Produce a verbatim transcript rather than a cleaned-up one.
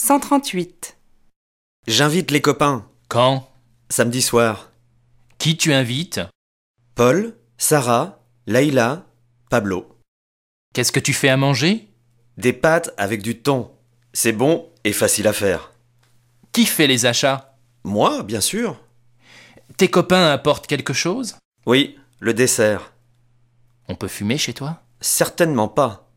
cent trente-huit. J'invite les copains. Quand? Samedi soir. Qui tu invites? Paul, Sarah, Laïla, Pablo. Qu'est-ce que tu fais à manger? Des pâtes avec du thon. C'est bon et facile à faire. Qui fait les achats? Moi, bien sûr. Tes copains apportent quelque chose? Oui, le dessert. On peut fumer chez toi? Certainement pas.